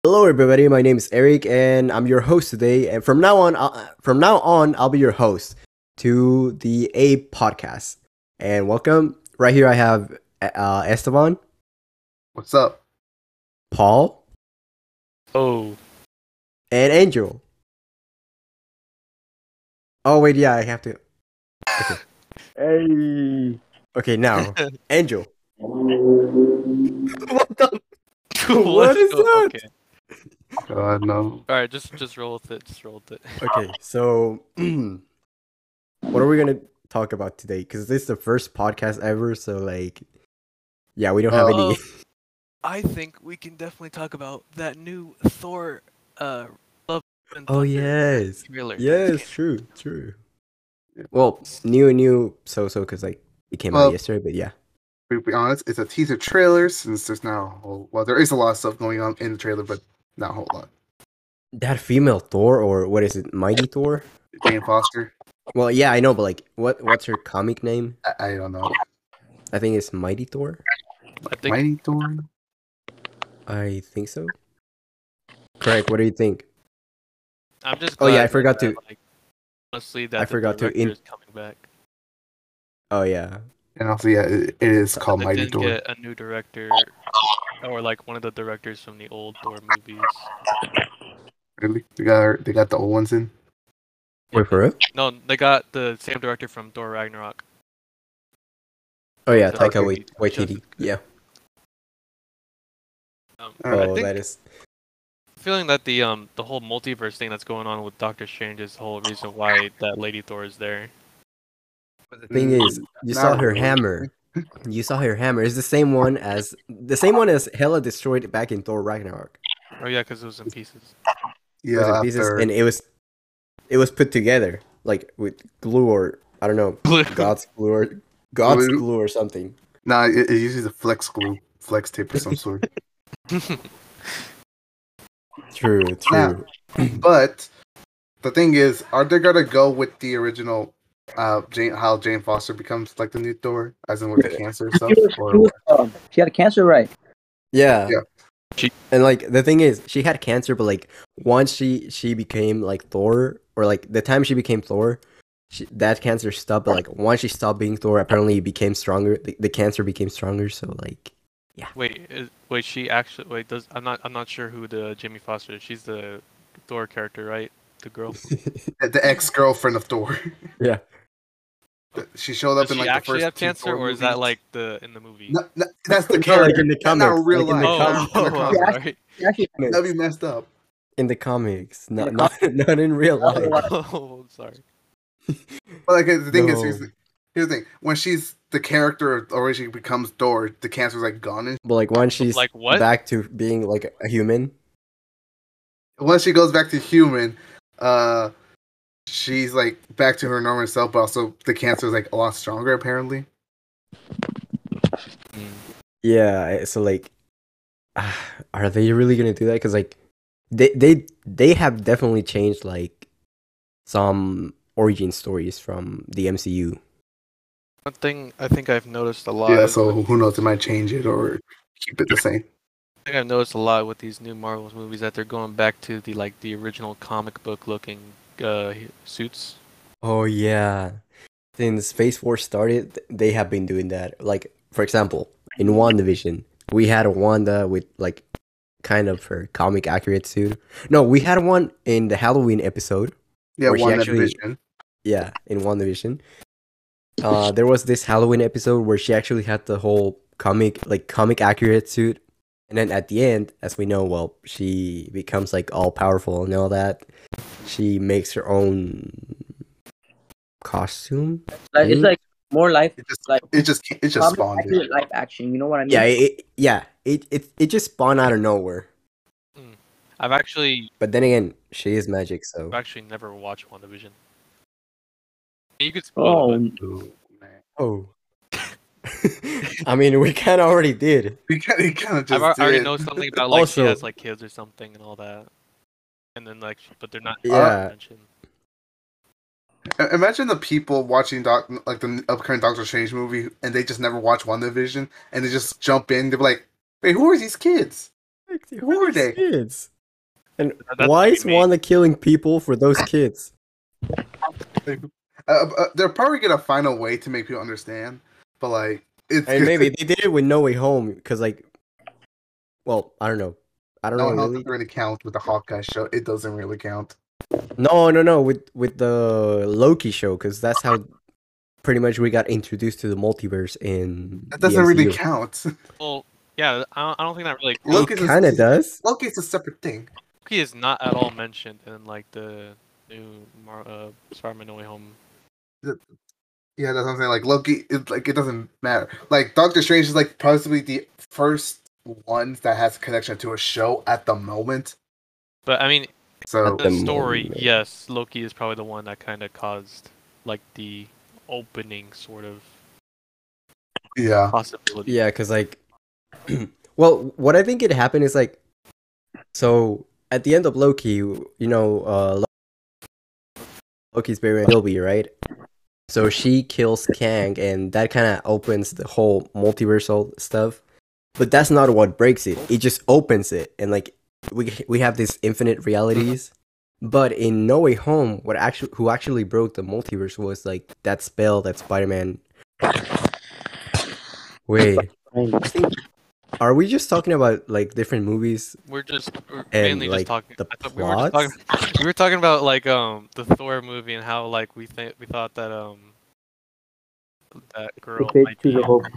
Hello, everybody. My name is Eric, and I'm your host today. And from now on, I'll be your host to the A podcast. And welcome. Right here, I have Esteban, What's up? Paul, Oh, and Angel. Oh wait, yeah, I have to. Okay, Hey. okay. Now, Angel. What the? what What is that? Okay. God, no. All right, just roll with it. Just roll with it. Okay, so what are we gonna talk about today? Because this is the first podcast ever, so yeah, we don't have any. I think we can definitely talk about that new Thor, Love and Oh Thunder yes, trailer. yes, true. Well, new, so because it came out Well, yesterday, but yeah, to be honest, it's a teaser trailer since there's there is a lot of stuff going on in the trailer, but not a whole lot. that female Thor or what is it, Mighty Thor? Jane Foster, Well, yeah, I know, but what's her comic name? I don't know. I think it's Mighty Thor. I think Mighty Thor? I think so. Correct. What do you think? I'm just. Oh, yeah, glad I forgot that, to- Like, honestly, that I forgot to the director is coming back. Oh yeah, And also, yeah, it is That called they Mighty didn't Thor. get a new director, or like one of the directors from the old Thor movies. Really? They got the old ones in? wait for it. No, they got the same director from Thor Ragnarok. Oh yeah, So- Taika Okay. Waititi. Yeah. I Oh, think that is. feeling that the whole multiverse thing that's going on with Doctor Strange is the whole reason why that Lady Thor is there. The thing is, you Not saw her really. hammer. You saw her hammer. It's the same one as Hela destroyed back in Thor Ragnarok. Oh yeah, because it was in pieces. It was in Yeah, pieces, after. and it was put together like with glue or I don't know, God's Glue? glue or something. Nah, it uses a flex glue, flex tape of some sort. True. But the thing is, are they gonna go with the original how Jane Foster becomes like the new Thor, as in with the cancer and stuff? She had cancer, right? Yeah. Yeah. And the thing is, she had cancer, but once she became like Thor, or the time she became Thor, that cancer stopped. But once she stopped being Thor, apparently it became stronger. The cancer became stronger. So Wait, she actually does I'm not sure who the Jamie Foster is. She's the Thor character, right? The girl. The ex-girlfriend of Thor. Yeah. She showed up Does in she the actually first have two cancer, Thor or is that movies. in the movie? No, that's the No, character. in the Not comics. real In the life. Oh, In the comics. sorry. She actually, That'd be messed up. in the comics, the not in real life. Oh, sorry. But the thing is, No. here's the thing: when she's the character, or she becomes Thor, the cancer's gone. And But once she's Like what? back to being a human, once she goes back to human, she's back to her normal self. But also, the cancer is a lot stronger apparently. yeah. So are they really gonna do that? Because they have definitely changed some origin stories from the MCU. One thing I think I've noticed a lot. Yeah, is so with- who knows? They might change it or keep it the same. I think I've noticed a lot with these new Marvel movies that they're going back to the original comic book looking suits. Oh yeah. Since Phase 4 started, they have been doing that. For example, in WandaVision, we had a Wanda with kind of her comic accurate suit. No, we had one in the Halloween episode. Yeah, Where she one actually- division. Yeah, in WandaVision. There was this Halloween episode where she actually had the whole comic accurate suit. And then at the end, as we know, well, she becomes all powerful and all that. She makes her own costume. it's like more life, It just comic spawned it. accurate life action. You know what I mean? Yeah, it just spawned out of nowhere. I've actually But then again, she is magic, so never watched WandaVision. You could spoil it, but- Oh, man. oh. I mean, we kind of already did. We kind of just I already did. know something about she Also- has kids or something and all that, and then but they're not Yeah. mentioned. Imagine the people watching the upcoming Doctor Strange movie, and they just never watch WandaVision, and they just jump in. They're like, "Wait, who are these kids?" Like, Who are they? kids? And That's why what is you mean. Wanda killing people for those kids? They're probably gonna find a way to make people understand, but like it's I mean, maybe they did it with No Way Home because, like, well, I don't know. I don't no know one else really. really counts with the Hawkeye show. It doesn't really count. No. With the Loki show, because that's how pretty much we got introduced to the multiverse in That the doesn't really MCU. count. Well, yeah, I don't think that really. Look, It Loki's kind of does. Loki's a separate thing. Loki is not at all mentioned in like the new Spider-Man No Way Home. Yeah, that's what I'm saying. Like Loki, it doesn't matter. Like Doctor Strange is like possibly the first ones that has a connection to a show at the moment. But I mean, So the story, moment. yes, Loki is probably the one that kind of caused like the opening sort of yeah, possibility. Yeah, because like, well, what I think it happened is like, so at the end of Loki, Loki's buried Sylvie, right? So she kills Kang, and that kind of opens the whole multiversal stuff. But that's not what breaks it. It just opens it, and like we have these infinite realities. But in No Way Home, who actually broke the multiverse was like that spell that Spider-Man. Wait, are we just talking about like different movies? We're And, mainly like, just talking. the I thought we were just talking. We were talking about like the Thor movie and how like we thought that that girl might be.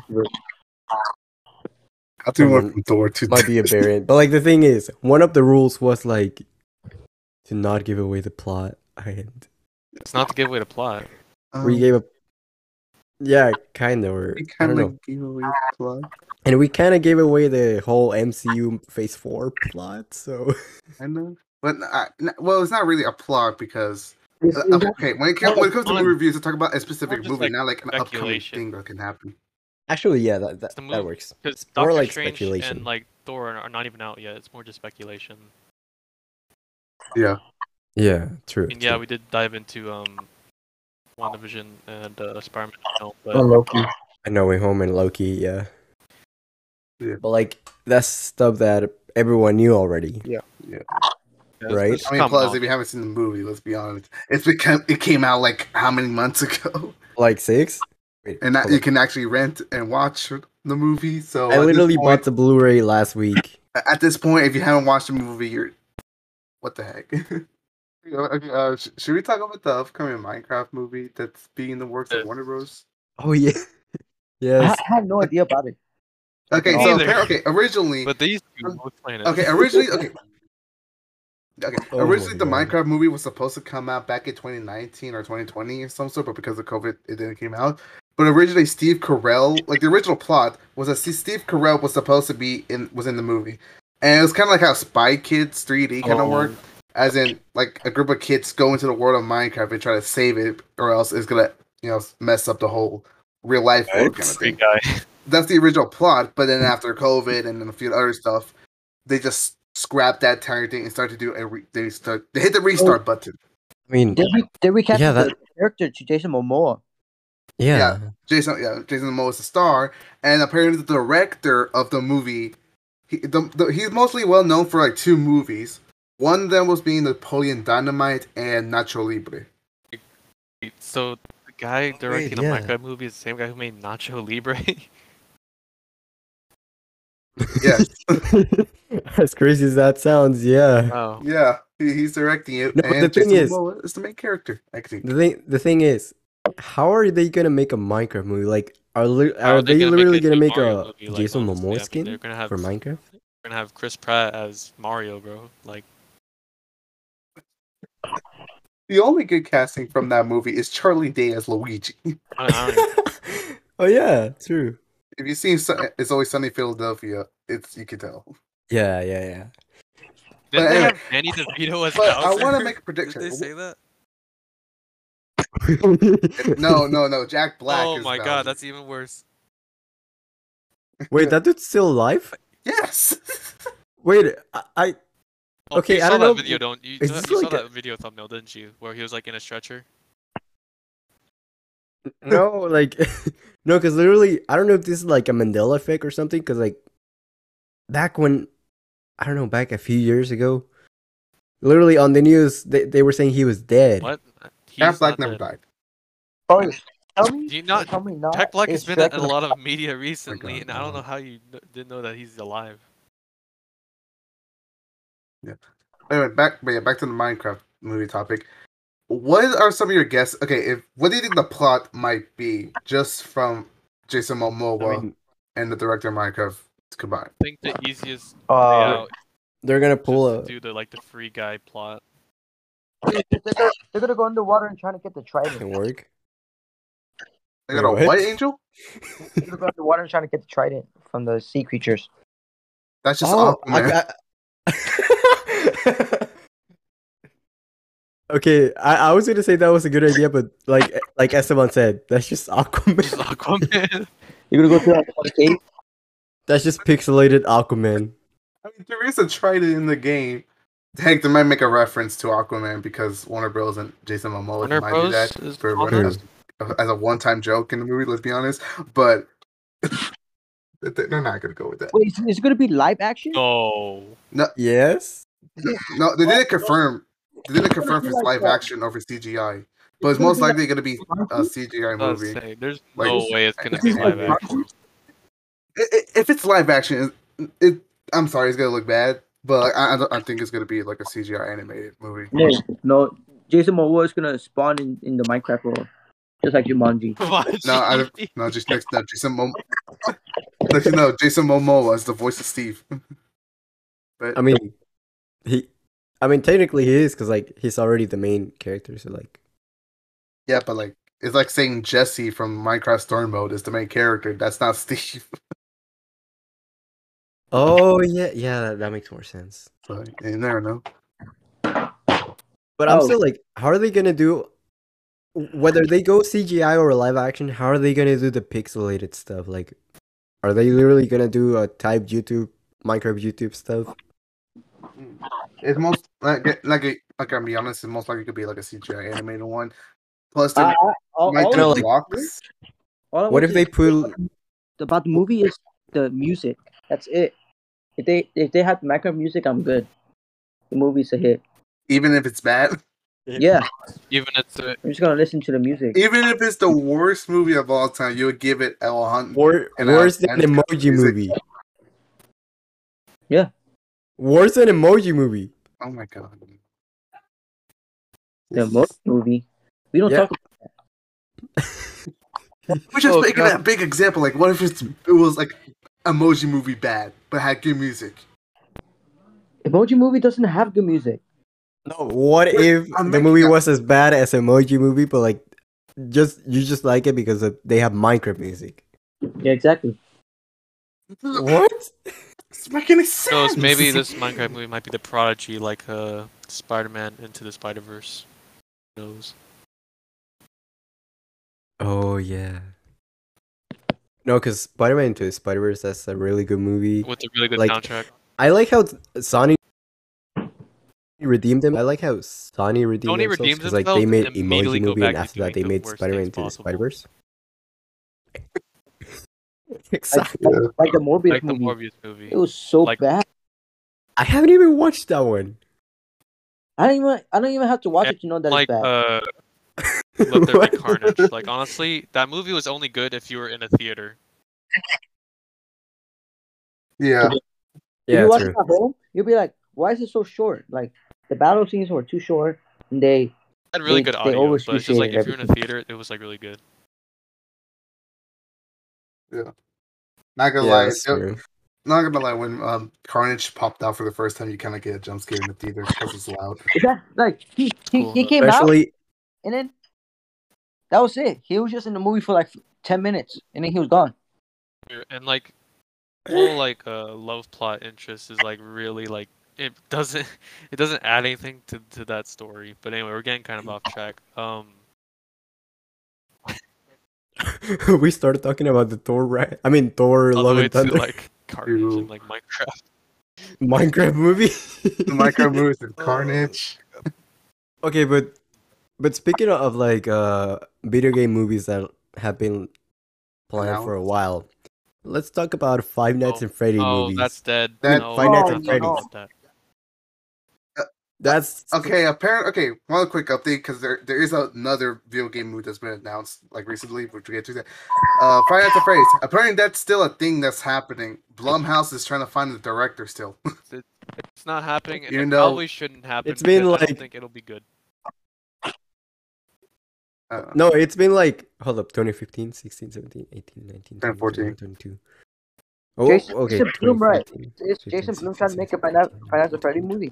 I'll do more Someone from Thor to might be a variant. But like the thing is, one of the rules was like to not give away the plot. And It's not to give away the plot. we gave a kind of, or We I don't kind know. of gave away the plot. And we kind of gave away the whole MCU Phase 4 plot, so I know, but well, it's not really a plot because okay, when it comes to movie reviews, I talk about a specific just movie, like not like an upcoming speculation. thing that can happen. actually, yeah, The that movie, works. Because It's more Doctor like Strange speculation. and like Thor are not even out yet. It's more just speculation. Yeah, Yeah, true. I mean, yeah, true. we did dive into WandaVision and Spider-Man, but No Way Home and Loki, yeah. Yeah. But like that's stuff that everyone knew already. yeah. yeah, Right? it's I mean, coming plus, out. if you haven't seen the movie, let's be honest, it came out like how many months ago, Like 6? Wait, and that hold you on. can actually rent and watch the movie. So I at this literally point- bought the Blu-ray last week. At this point, if you haven't watched the movie, you're what the heck? Okay, should we talk about the upcoming Minecraft movie that's being in the works of Warner Bros? Oh yeah. I Yes. had no idea about it. Okay, Me so either. originally, But these two both playing it. okay, originally, okay, Oh originally my the God. Minecraft movie was supposed to come out back in 2019 or 2020 or some sort, but because of COVID, it didn't came out. But originally, Steve Carell, like the original plot was that Steve Carell was supposed to be was in the movie, and it was kind of like how Spy Kids 3D kind of worked. As in, like a group of kids go into the world of Minecraft and try to save it, or else it's gonna, mess up the whole real life world kind of Free thing. guy. That's the original plot. But then after COVID and then a few other stuff, they just scrapped that entire thing and started to do they hit the restart button. I mean, They recast Yeah, the character to Jason Momoa. yeah. Jason Momoa is the star, and apparently the director of the movie, he's mostly well known for like 2 movies. One of them was being Napoleon Dynamite and Nacho Libre. So the guy directing yeah. a Minecraft movie is the same guy who made Nacho Libre. Yes. As crazy as that sounds, yeah. Wow. Yeah, he's directing it, No, but and the thing Jason is- Momoa is the main character. I think. The thing is, how are they gonna make a Minecraft movie? Like, are How they literally gonna make Mario a movie, like, Jason honestly? I Momoa mean, skin they're gonna have for Minecraft? They're gonna have Chris Pratt as Mario, bro. Like, The only good casting from that movie is Charlie Day as Luigi. I don't even, Oh yeah, true. If you've seen It's Always Sunny in Philadelphia, you can tell. Yeah. didn't But they anyway, have Danny DeVito as But I Bowser? want to make a Did prediction. they say that? No. Jack Black. Oh is my Bowser. god, that's even worse. Wait, that dude's still alive? Yes. Wait, I Oh, Okay, you I saw don't that know- video, don't you? is You this saw like a- that video thumbnail, didn't you? Where he was like in a stretcher. no, like no, because literally, I don't know if this is like a Mandela effect or something. Because like back when I don't know, back a few years ago. Literally on the news, they were saying he was dead. What? Jack He's Black not never dead. died. Oh, tell me. Do you not? Tell me not. Jack Black has Is been Shrek in a gonna- lot of media recently, God, and I don't no. know how you didn't know that he's alive. Anyway, back to the Minecraft movie topic. What are some of your guesses? Okay, what do you think the plot might be, just from Jason Momoa I mean, and the director of Minecraft combined? I think the easiest way Uh, out they're gonna is pull just a. to do the free guy plot. They're gonna go underwater and trying to get the trident. Can work. They got a Wait, what what? angel? They're gonna go underwater and trying to get the trident from the sea creatures. That's just Oh, Aquaman. Okay, I was gonna say that was a good idea, but like Esteban said, that's just He's Aquaman. Aquaman. You're gonna go to that cave. That's just pixelated Aquaman. I mean, there is a trident in the game. Heck, they might make a reference to Aquaman because Warner Bros. And Jason Momoa Warner might do Bros. that is for on True. as a one-time joke in the movie. Let's be honest, but they're not gonna go with that. Wait, is it gonna be live action? No. Yes. No, they didn't confirm. They didn't confirm if it's live action over CGI, but it's most likely gonna be a CGI I was movie. saying, there's Like- no way it's gonna Is be it live like action. If it's live action, I'm sorry, it's gonna look bad, but I think it's gonna be like a CGI animated movie. No. Jason Momoa is gonna spawn in the Minecraft world, just like Jumanji. No, Jason Momoa is the voice of Steve. But I mean, technically he is because like he's already the main character. So like, yeah, but like it's like saying Jesse from Minecraft Story Mode is the main character. That's not Steve. oh yeah, that makes more sense. So you never know. But I'm Oh. still like, how are they gonna do? Whether they go CGI or live action, how are they gonna do the pixelated stuff? Like, are they literally gonna do a type YouTube, Minecraft YouTube stuff? It's most like I'll be honest. It's most likely could be like a CGI animated one. Plus, they All, might all do know, I- like- blocks. all I What want if to they say put? about the movie is the music. That's it. If they have Minecraft music, I'm good. The movie's a hit. Even if it's bad, Yeah, Even it's a, I'm just gonna listen to the music. even if it's the worst movie of all time, you would give it a 100. And Worse than and Emoji music. Movie. Yeah. Worse than Emoji Movie. Oh my god. The movie. We don't Yeah. talk. We're just Oh, making God. that big example. Like, what if it was like Emoji Movie bad, but had good music? Emoji Movie doesn't have good music. No, what if I'm the making movie that- was as bad as Emoji Movie, but like, you just like it because they have Minecraft music? Yeah, exactly. What? It's making any sense. so maybe this Minecraft movie might be the prodigy, like Spider-Man Into the Spider-Verse. Who knows? Oh yeah. No, because Spider-Man Into the Spider-Verse, that's a really good movie. With a really good Like, soundtrack. I like how Sony redeemed them. I like how Sony redeemed Sony themselves redeemed because like they themselves made and immediately Emoji go Movie, back and to after that they doing the made worst Spider-Man things Into the possible. Spider-Verse. Like, Exactly. like the Morbius Like the movie. Morbius movie. It was so like- bad. I haven't even watched that one. I don't even have to watch it to know that Like it's bad. Let There What? Be Carnage. Like honestly, that movie was only good if you were in a theater. Yeah. If Yeah, you watch true. it at home, you'll be like, "Why is it so short?" Like the battle scenes were too short, and they It had really They- good they audio, but it's just like overappreciated if you're in a theater, it was like really good. Not gonna Yeah, lie. that's true. Not gonna lie. When Carnage popped out for the first time, you kind of get a jump scare in the theater because it's loud. yeah, like he Cool. came out Especially, and then that was it. He was just in the movie for like 10 minutes, and then he was gone. And like whole like love plot interest is like really like it doesn't add anything to that story. But anyway, we're getting kind of off track. we started talking about the Thor, right? I mean, Thor: All the Love way and to Thunder like Carnage Ew. and like Minecraft. Minecraft movie. The Minecraft movies and Carnage. Okay, but speaking of like video game movies that have been planned for a while, let's talk about Five Nights at Freddy Oh, movies. that's dead. That- No, Five Nights I'm at not talking Freddy's. about that. That's Okay, one quick update because there is another video game movie that's been announced like recently, which we get to that. Five Nights at Freddy's. Apparently, that's still a thing that's happening. Blumhouse is trying to find the director still. It's not happening, and You it know, probably shouldn't happen. it's been because I like- don't think it'll be good. no, it's been like hold up, 2015, 16, 17, 18, 19, 20, 14. 21, 22. Oh, Jason- okay. Jason Blum, right. 2014, It's 15, Jason 16, Blum trying to make a 17, Financial Freddy movie.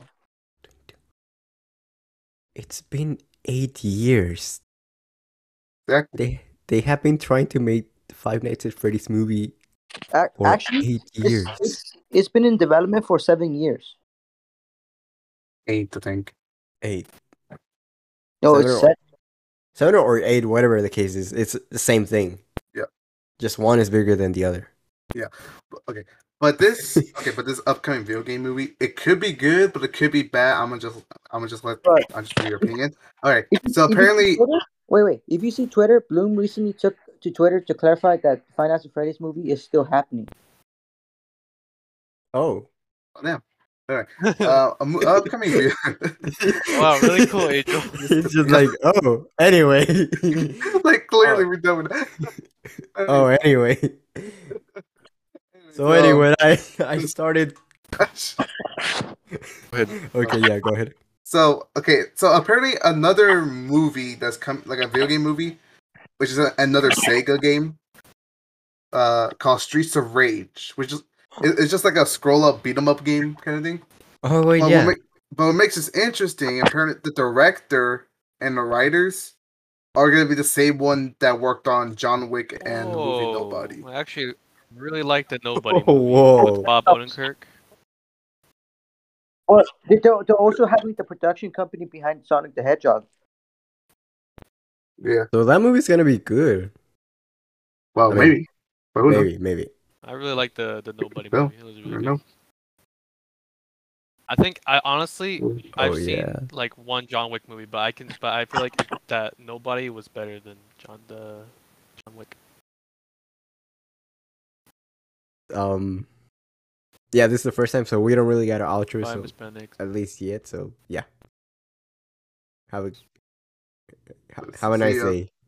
22. It's been 8 years. Exactly. They have been trying to make the Five Nights at Freddy's movie for Actually, 8 years. it's been in development for 7 years. 8, I think. 8. No, Seven it's or- set. 7 or 8, whatever the case is. It's the same thing. Yeah. Just one is bigger than the other. Okay, but this upcoming video game movie, it could be good, but it could be bad. I'm gonna just let Right. I'm just give your opinion. All right, If you- so if you see apparently, Twitter- wait. If you see Twitter, Bloom recently took to Twitter to clarify that Financial Freddy's movie is still happening. Oh. damn. All right, upcoming video. Wow, really cool, Angel. It's just like, oh, anyway. Like clearly we're done with that. Oh, anyway. So anyway, I started. Go ahead. Okay, yeah, go ahead. So apparently another movie that's come like a video game movie, which is another Sega game, called Streets of Rage, which is it's just like a scroll up beat 'em up game kind of thing. Oh wait, But yeah. what makes this interesting, apparently the director and the writers are gonna be the same one that worked on John Wick and the movie Whoa, Nobody. I actually really like the Nobody Oh, movie whoa. with Bob Odenkirk. But they're also having the production company behind Sonic the Hedgehog. Yeah, So that movie's gonna be good. well I mean, maybe, but who knows? Maybe. I really like the Nobody Well, movie. It was I really don't good. know. I think I honestly I've Oh, seen yeah. like one John Wick movie, but I feel like that Nobody was better than John Wick. Yeah, this is the first time, so we don't really get an outro, By so Miss Benedict. at least yet. So yeah. Have a Let's have a nice see ya. day.